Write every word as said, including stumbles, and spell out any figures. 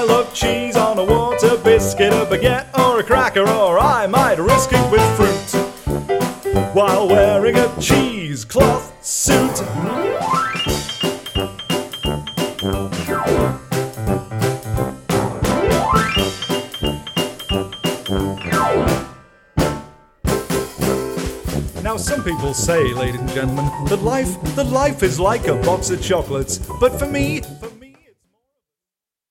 I love cheese on a water biscuit, a baguette or a cracker, or I might risk it with fruit while wearing a cheesecloth suit. Now some people say, ladies and gentlemen, that life, that life is like a box of chocolates. But for me,